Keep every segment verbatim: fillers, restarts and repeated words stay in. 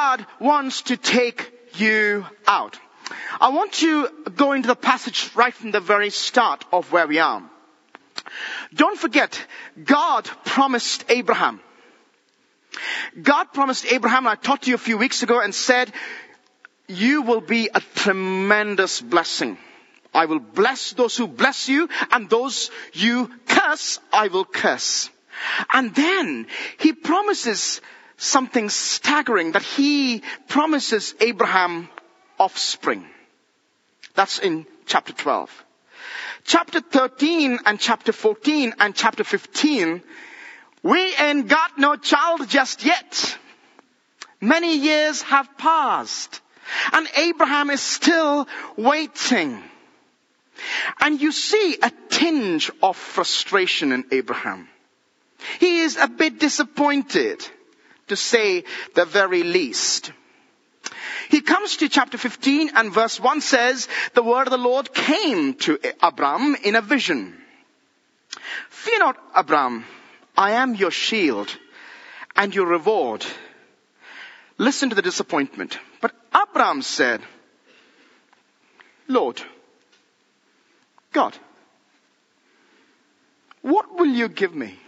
God wants to take you out. I want to go into the passage right from the very start of where we are. Don't forget, God promised Abraham. God promised Abraham, and I talked to you a few weeks ago and said, you will be a tremendous blessing. I will bless those who bless you, and those you curse, I will curse. And then he promises something staggering, that he promises Abraham offspring. That's in chapter twelve. Chapter thirteen and chapter fourteen and chapter fifteen, we ain't got no child just yet. Many years have passed, and Abraham is still waiting. And you see a tinge of frustration in Abraham. He is a bit disappointed, to say the very least. He comes to chapter fifteen and verse one says, the word of the Lord came to Abram in a vision. Fear not, Abram, I am your shield and your reward. Listen to the disappointment. But Abram said, Lord, God, what will you give me?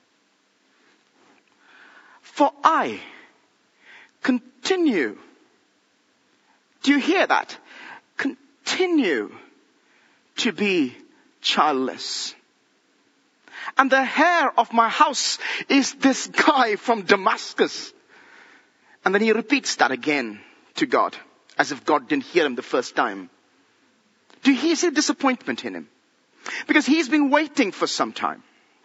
For I continue. Do you hear that? Continue to be childless. And the heir of my house is this guy from Damascus. And then he repeats that again to God, as if God didn't hear him the first time. Do you see disappointment in him? Because he's been waiting for some time.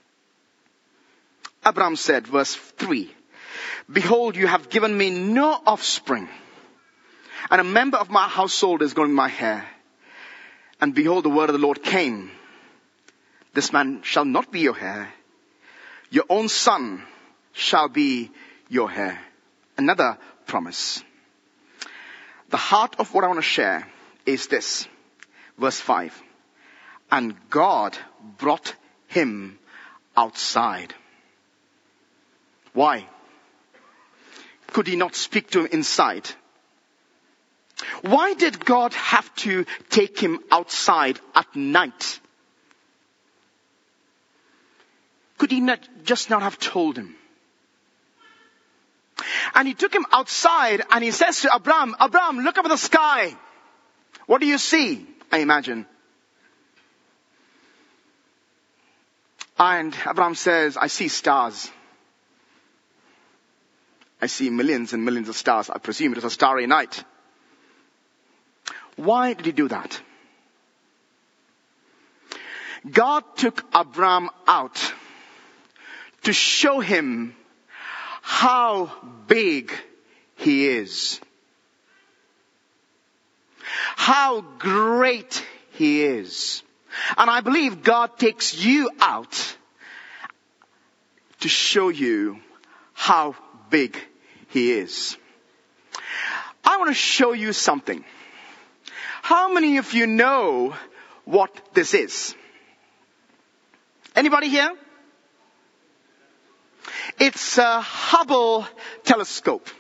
Abram said, verse three, behold, you have given me no offspring, and a member of my household is going to be my heir. And behold, the word of the Lord came. This man shall not be your heir. Your own son shall be your heir. Another promise. The heart of what I want to share is this. Verse five. And God brought him outside. Why? Could he not speak to him inside? Why did God have to take him outside at night? Could he not just not have told him? And he took him outside and he says to Abram, Abram, look up at the sky. What do you see? I imagine. And Abram says, I see stars. I see millions and millions of stars. I presume it was a starry night. Why did he do that? God took Abram out to show him how big he is. How great he is. And I believe God takes you out to show you how big he is. I want to show you something. How many of you know what this is? Anybody here? It's a Hubble telescope.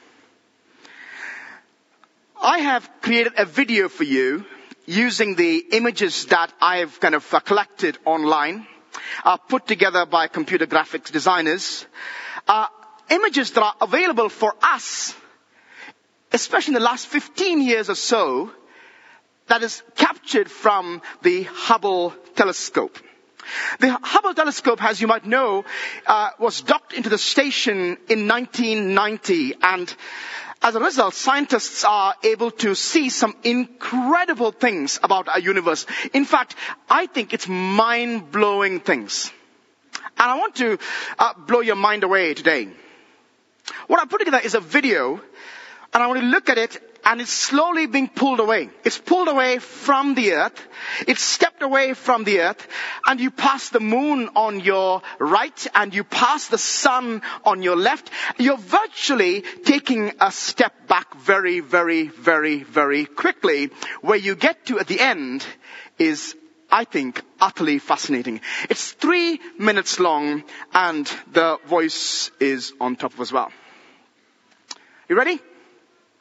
I have created a video for you using the images that I've kind of uh, collected online, uh, put together by computer graphics designers. Uh, images that are available for us, especially in the last fifteen years or so, that is captured from the Hubble telescope. The Hubble telescope, as you might know, uh, was docked into the station in nineteen ninety, and as a result, scientists are able to see some incredible things about our universe. In fact, I think it's mind-blowing things. And I want to uh, blow your mind away today. What I put together is a video, and I want to look at it, and it's slowly being pulled away. It's pulled away from the earth. It's stepped away from the earth. And you pass the moon on your right, and you pass the sun on your left. You're virtually taking a step back very, very, very, very quickly. Where you get to at the end is, I think, utterly fascinating. It's three minutes long, and the voice is on top as well. You ready?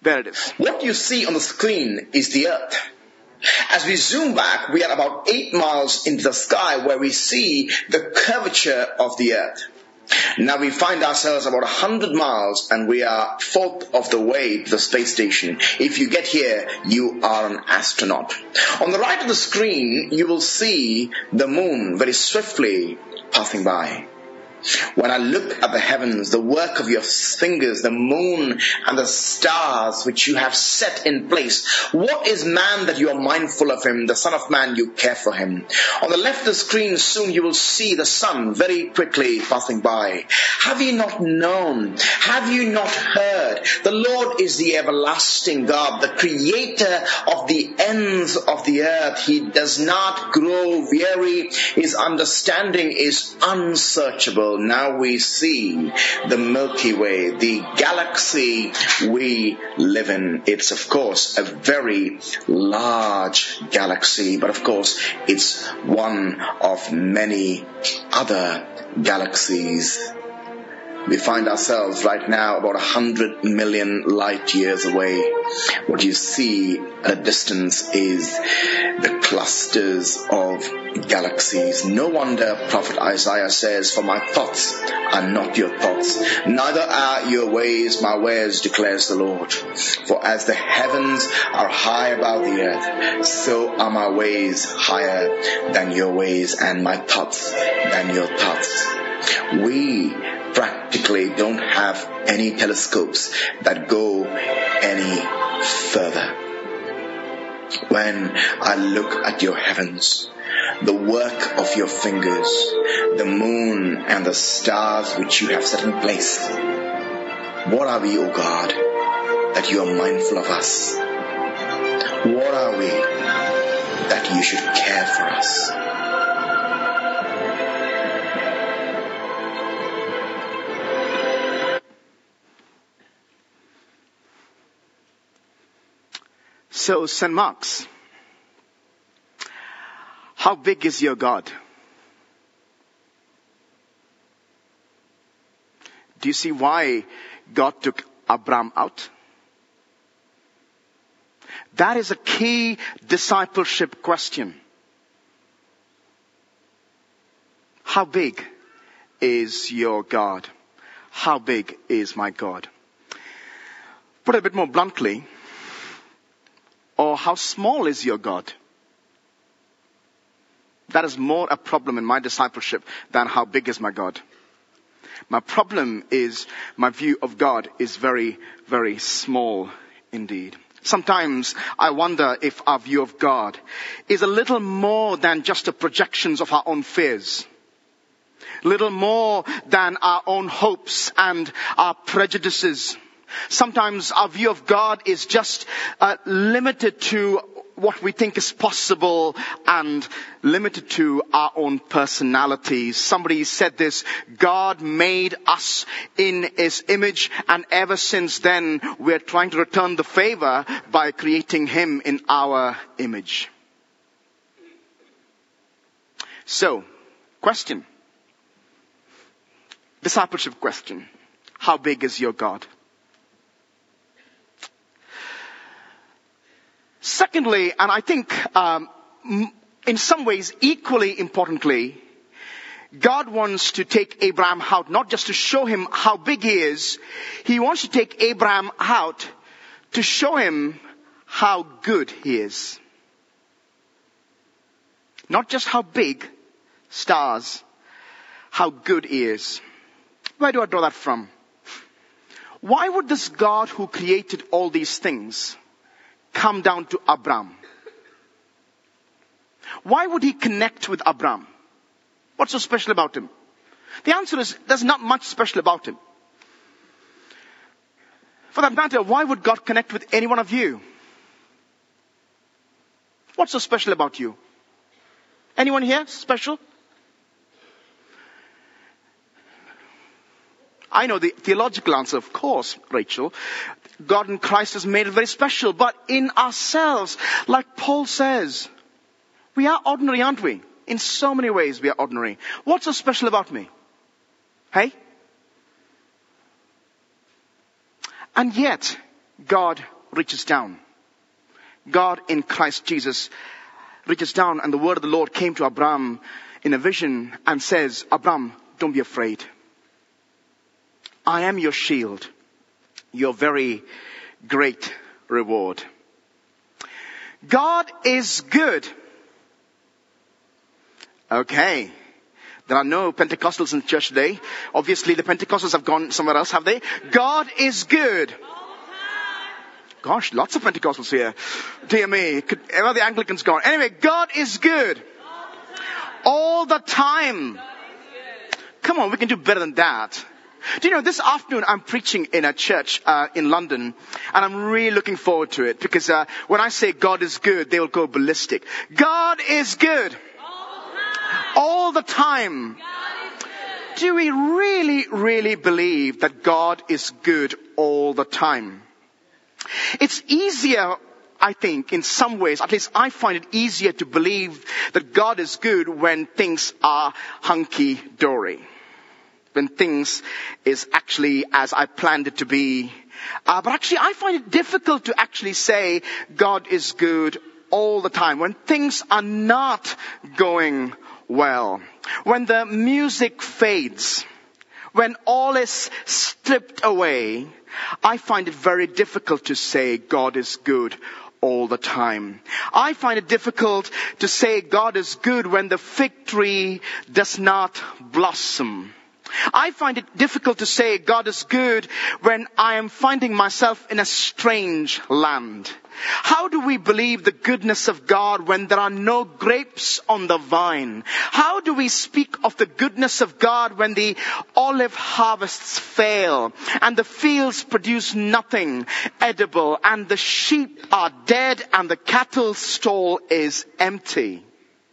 There it is. What you see on the screen is the earth. As we zoom back, we are about eight miles into the sky where we see the curvature of the earth. Now we find ourselves about one hundred miles and we are fourth of the way to the space station. If you get here, you are an astronaut. On the right of the screen, you will see the moon very swiftly passing by. When I look at the heavens, the work of your fingers, the moon and the stars which you have set in place, what is man that you are mindful of him? The Son of Man, you care for him. On the left of the screen, soon you will see the sun very quickly passing by. Have you not known? Have you not heard? The Lord is the everlasting God, the creator of the ends of the earth. He does not grow weary. His understanding is unsearchable. Now we see the Milky Way, the galaxy we live in. It's of course a very large galaxy, but of course it's one of many other galaxies. We find ourselves right now about a hundred million light years away. What you see at a distance is the clusters of galaxies. No wonder Prophet Isaiah says, "For my thoughts are not your thoughts, neither are your ways my ways, declares the Lord. For as the heavens are high above the earth, so are my ways higher than your ways, and my thoughts than your thoughts." We practically don't have any telescopes that go any further. When I look at your heavens, the work of your fingers, the moon and the stars which you have set in place, what are we, O God, that you are mindful of us? What are we that you should care for us? So, Saint Mark's, how big is your God? Do you see why God took Abraham out? That is a key discipleship question. How big is your God? How big is my God? Put it a bit more bluntly, or how small is your God? That is more a problem in my discipleship than how big is my God. My problem is my view of God is very, very small indeed. Sometimes I wonder if our view of God is a little more than just the projections of our own fears. Little more than our own hopes and our prejudices. Sometimes our view of God is just uh, limited to what we think is possible and limited to our own personalities. Somebody said this, God made us in His image, and ever since then we're trying to return the favor by creating Him in our image. So, question. Discipleship question. How big is your God? Secondly, and I think um, in some ways equally importantly, God wants to take Abraham out, not just to show him how big he is. He wants to take Abraham out to show him how good he is. Not just how big, stars, how good he is. Where do I draw that from? Why would this God who created all these things come down to Abraham? Why would he connect with Abraham? What's so special about him? The answer is, there's not much special about him. For that matter, why would God connect with any one of you? What's so special about you? Anyone here special? I know the theological answer, of course, Rachel. God in Christ has made it very special. But in ourselves, like Paul says, we are ordinary, aren't we? In so many ways we are ordinary. What's so special about me? Hey? And yet, God reaches down. God in Christ Jesus reaches down, and the word of the Lord came to Abraham in a vision and says, Abraham, don't be afraid. I am your shield, your very great reward. God is good. Okay. There are no Pentecostals in church today. Obviously, the Pentecostals have gone somewhere else, have they? God is good. Gosh, lots of Pentecostals here. Dear me, could ever the Anglicans gone? Anyway, God is good. All the time. Come on, we can do better than that. Do you know, this afternoon I'm preaching in a church uh, in London, and I'm really looking forward to it, because uh, when I say God is good, they will go ballistic. God is good. All the time. Do we really, really believe that God is good all the time? It's easier, I think, in some ways, at least I find it easier to believe that God is good when things are hunky-dory. When things is actually as I planned it to be. Uh, but actually I find it difficult to actually say God is good all the time. When things are not going well. When the music fades. When all is stripped away. I find it very difficult to say God is good all the time. I find it difficult to say God is good when the fig tree does not blossom. I find it difficult to say God is good when I am finding myself in a strange land. How do we believe the goodness of God when there are no grapes on the vine? How do we speak of the goodness of God when the olive harvests fail and the fields produce nothing edible and the sheep are dead and the cattle stall is empty?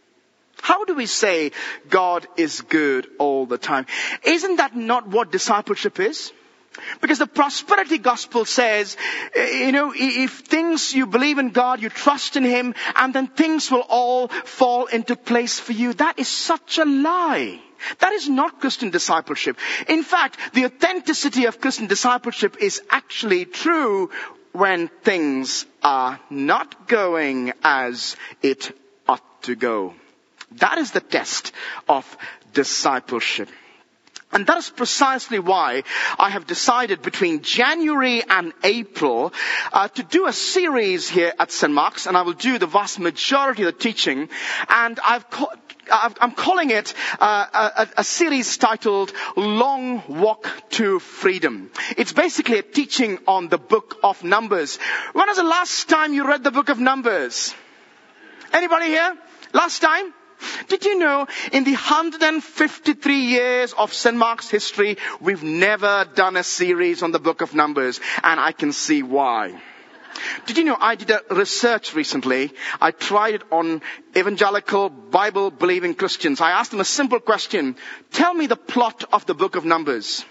How do we say God is good all the time? Isn't that not what discipleship is? Because the prosperity gospel says, you know, if things you believe in God, you trust in Him, and then things will all fall into place for you. That is such a lie. That is not Christian discipleship. In fact, the authenticity of Christian discipleship is actually true when things are not going as it ought to go. That is the test of discipleship. And that is precisely why I have decided between January and April uh, to do a series here at Saint Mark's, and I will do the vast majority of the teaching. And I've co- I've, I'm calling it uh, a, a series titled Long Walk to Freedom. It's basically a teaching on the book of Numbers. When was the last time you read the book of Numbers? Anybody here? Last time? Did you know in the one hundred fifty-three years of Saint Mark's history, we've never done a series on the book of Numbers, and I can see why. Did you know I did a research recently? I tried it on evangelical Bible-believing Christians. I asked them a simple question. Tell me the plot of the book of Numbers.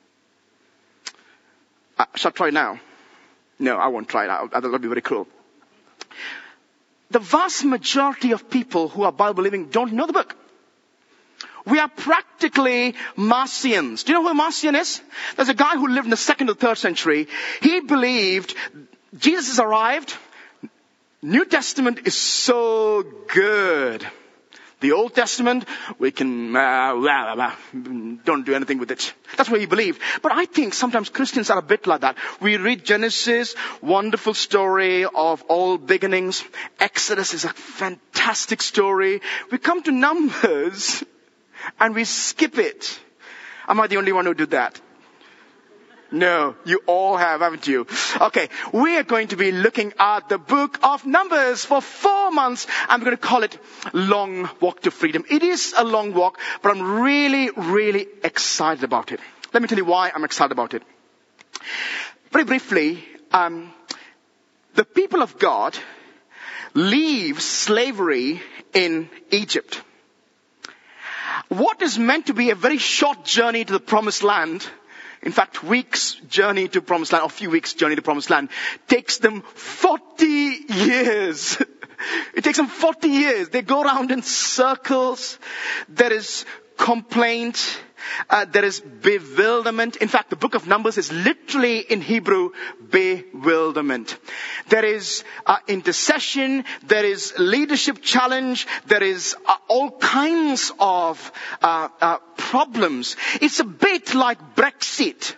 Uh, shall I try now? No, I won't try it. That'll be very cruel. The vast majority of people who are Bible-believing don't know the book. We are practically Marcions. Do you know who a Marcion is? There's a guy who lived in the second or third century. He believed Jesus has arrived. New Testament is so good. The Old Testament, we can, uh, blah, blah, blah, don't do anything with it. That's what he believed. But I think sometimes Christians are a bit like that. We read Genesis, wonderful story of all beginnings. Exodus is a fantastic story. We come to Numbers and we skip it. Am I the only one who did that? No, you all have, haven't you? Okay, we are going to be looking at the book of Numbers for four months. I'm going to call it Long Walk to Freedom. It is a long walk, but I'm really, really excited about it. Let me tell you why I'm excited about it. Very briefly, um, the people of God leave slavery in Egypt. What is meant to be a very short journey to the promised land, in fact, weeks journey to promised land, or few weeks journey to promised land, takes them forty years. It takes them forty years. They go around in circles. There is complaint. Uh, there is bewilderment. In fact, the book of Numbers is literally in Hebrew, bewilderment. There is uh, intercession. There is leadership challenge. There is uh, all kinds of uh, uh, problems. It's a bit like Brexit.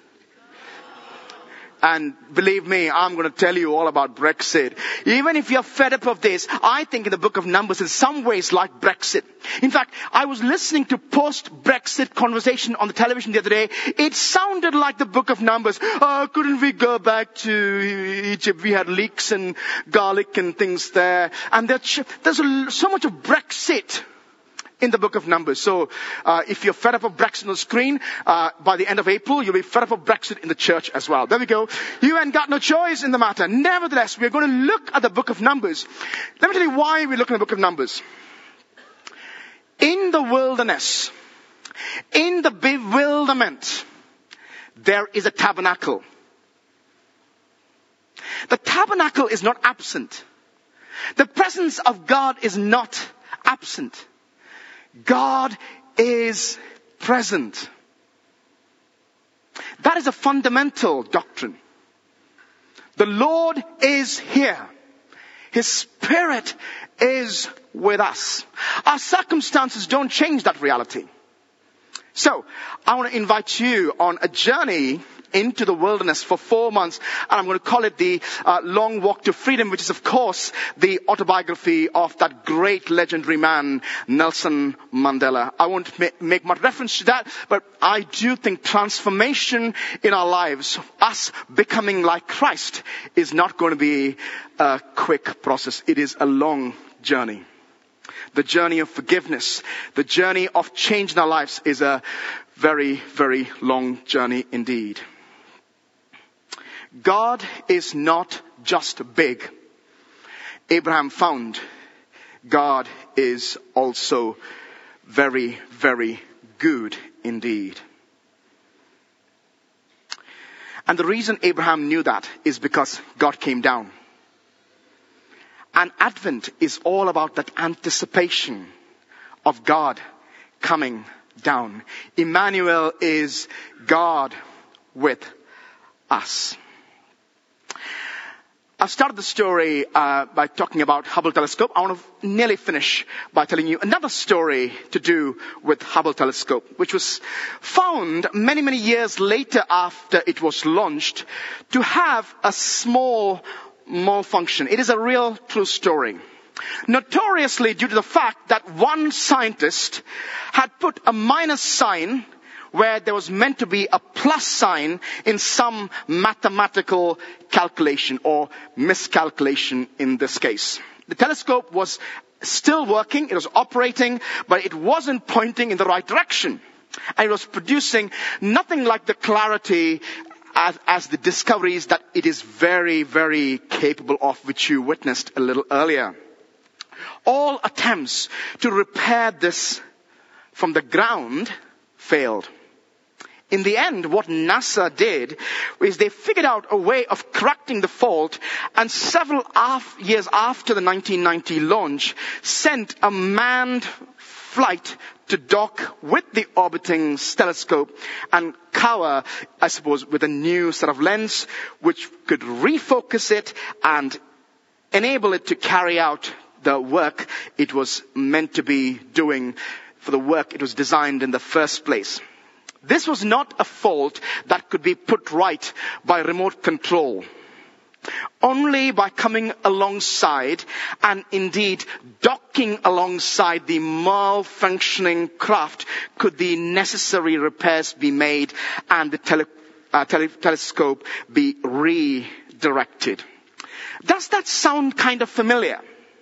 And believe me, I'm going to tell you all about Brexit. Even if you're fed up of this, I think in the book of Numbers in some ways like Brexit. In fact, I was listening to post-Brexit conversation on the television the other day. It sounded like the book of Numbers. Oh, couldn't we go back to Egypt? We had leeks and garlic and things there. And there's so much of Brexit in the book of Numbers. So uh, if you're fed up of Brexit on the screen, uh, by the end of April, you'll be fed up of Brexit in the church as well. There we go. You ain't got no choice in the matter. Nevertheless, we're going to look at the book of Numbers. Let me tell you why we're looking at the book of Numbers. In the wilderness, in the bewilderment, there is a tabernacle. The tabernacle is not absent. The presence of God is not absent. God is present. That is a fundamental doctrine. The Lord is here. His Spirit is with us. Our circumstances don't change that reality. So, I want to invite you on a journey into the wilderness for four months. And I'm going to call it the uh, Long Walk to Freedom, which is, of course, the autobiography of that great legendary man, Nelson Mandela. I won't ma- make much reference to that, but I do think transformation in our lives, us becoming like Christ, is not going to be a quick process. It is a long journey. The journey of forgiveness, the journey of change in our lives is a very, very long journey indeed. God is not just big. Abraham found God is also very, very good indeed. And the reason Abraham knew that is because God came down. And Advent is all about that anticipation of God coming down. Emmanuel is God with us. I've started the story uh, by talking about Hubble telescope. I want to nearly finish by telling you another story to do with Hubble telescope, which was found many, many years later after it was launched to have a small malfunction. It is a real true story. Notoriously due to the fact that one scientist had put a minus sign where there was meant to be a plus sign in some mathematical calculation or miscalculation in this case. The telescope was still working, it was operating, but it wasn't pointing in the right direction. And it was producing nothing like the clarity as, as the discoveries that it is very, very capable of, which you witnessed a little earlier. All attempts to repair this from the ground failed. In the end, what NASA did is they figured out a way of correcting the fault, and several af- years after the nineteen ninety launch, sent a manned flight to dock with the orbiting telescope and cover, I suppose, with a new set of lens which could refocus it and enable it to carry out the work it was meant to be doing for the work it was designed in the first place. This was not a fault that could be put right by remote control. Only by coming alongside and indeed docking alongside the malfunctioning craft could the necessary repairs be made and the tele, uh, tele, telescope be redirected. Does that sound kind of familiar?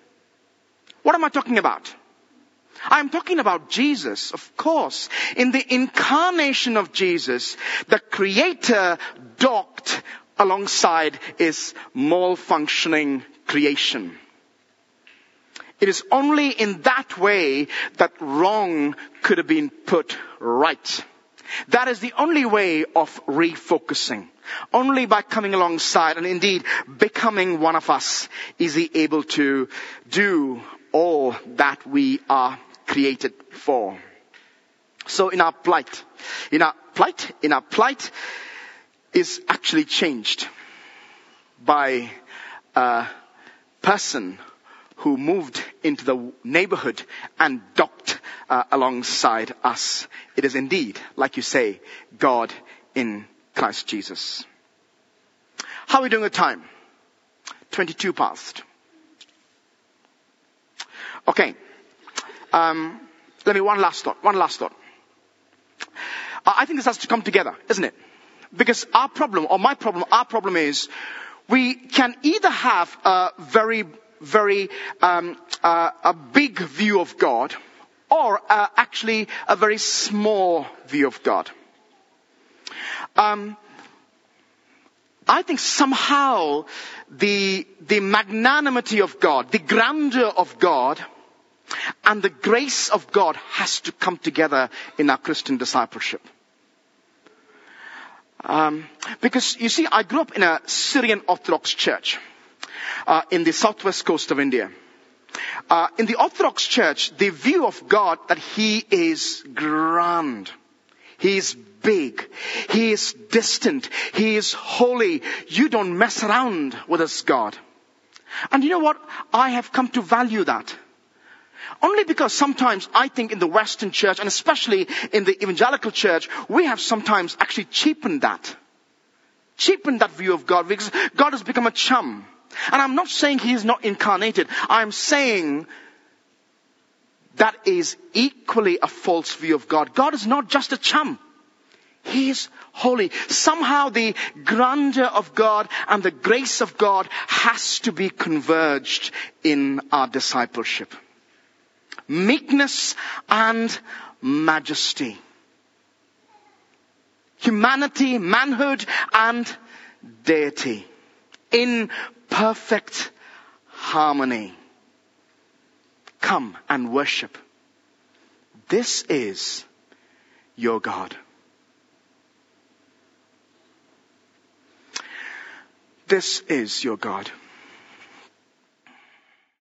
What am I talking about? I'm talking about Jesus, of course. In the incarnation of Jesus, the Creator docked alongside his malfunctioning creation. It is only in that way that wrong could have been put right. That is the only way of refocusing. Only by coming alongside and indeed becoming one of us is he able to do all that we are created for. So in our plight, in our plight, in our plight is actually changed by a person who moved into the neighborhood and docked uh, alongside us. It is indeed, like you say, God in Christ Jesus. How are we doing with time? twenty-two past. Okay. Um, let me, one last thought, one last thought. Uh, I think this has to come together, isn't it? Because our problem, or my problem, our problem is we can either have a very, very, um, uh, a big view of God, or uh, actually a very small view of God. Um, I think somehow the, the magnanimity of God, the grandeur of God, and the grace of God has to come together in our Christian discipleship. Um, because you see, I grew up in a Syrian Orthodox church uh, in the southwest coast of India. Uh, in the Orthodox church, the view of God that He is grand. He is big. He is distant. He is holy. You don't mess around with this God. And you know what? I have come to value that. Only because sometimes I think in the Western church, and especially in the evangelical church, we have sometimes actually cheapened that. Cheapened that view of God, because God has become a chum. And I'm not saying He is not incarnated. I'm saying that is equally a false view of God. God is not just a chum. He is holy. Somehow the grandeur of God and the grace of God has to be converged in our discipleship. Meekness and majesty. Humanity, manhood and deity. In perfect harmony. Come and worship. This is your God. This is your God.